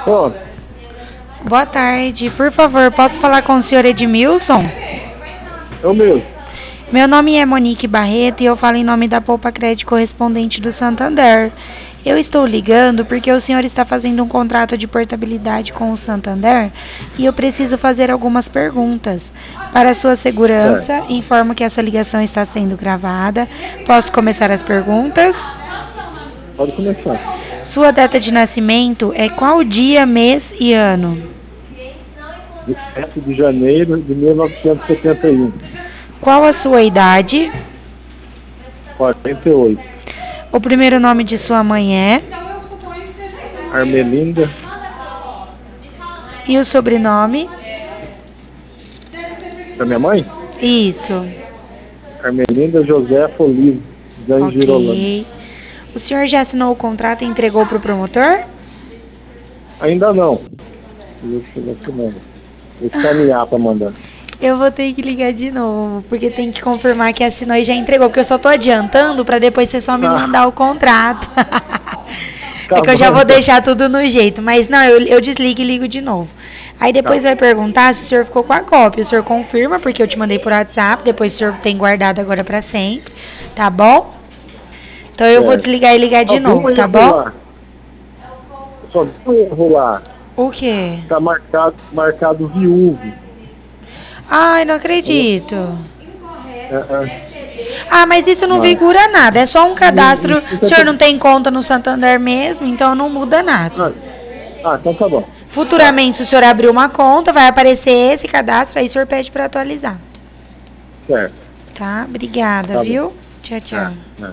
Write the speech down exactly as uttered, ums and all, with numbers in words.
Ó, Boa tarde. Por favor, posso falar com o senhor Edmilson? eu mesmo. Meu nome é Monique Barreto e eu falo em nome da Poupa Crédito Correspondente do Santander. Eu estou ligando porque o senhor está fazendo um contrato de portabilidade com o Santander e eu preciso fazer algumas perguntas. Para sua Certo. segurança, informo que essa ligação está sendo gravada. Posso começar as perguntas? Pode começar. Sua data de nascimento é qual dia, mês e ano? De sete de janeiro de mil novecentos e setenta e um. Qual a sua idade? quarenta e oito. O primeiro nome de sua mãe é? Armelinda E o sobrenome? da minha mãe? Isso. Armelinda Josefa Olivo, de Angirolândia. Ok. O senhor já assinou o contrato e entregou para o promotor? Ainda não. Eu estou assinando. Vou escanear para mandar. Eu vou ter que ligar de novo, porque tem que confirmar que assinou e já entregou, porque eu só tô adiantando para depois você só me Ah. mandar o contrato. Tá É que eu já bom, vou então. deixar tudo no jeito, mas não, eu, eu desligo e ligo de novo. Aí depois Tá. vai perguntar se o senhor ficou com a cópia. O senhor confirma, porque eu te mandei por WhatsApp, depois o senhor tem guardado agora para sempre, tá bom? Então eu vou Certo. desligar e ligar de Só vi novo, um tá erro bom? lá. Só vi um erro lá. O quê? Tá marcado, marcado viúvo. Ai, não acredito. É, é. Ah, mas isso não Não. figura nada, é só um cadastro. Isso- isso O é senhor tudo- não tem conta no Santander mesmo, então não muda nada. Ah, ah, então tá bom. Futuramente, se o senhor abrir uma conta, vai aparecer esse cadastro, aí o senhor pede para atualizar. Certo. Tá? Obrigada, Tá bom. viu? Tchau, tchau. É, é.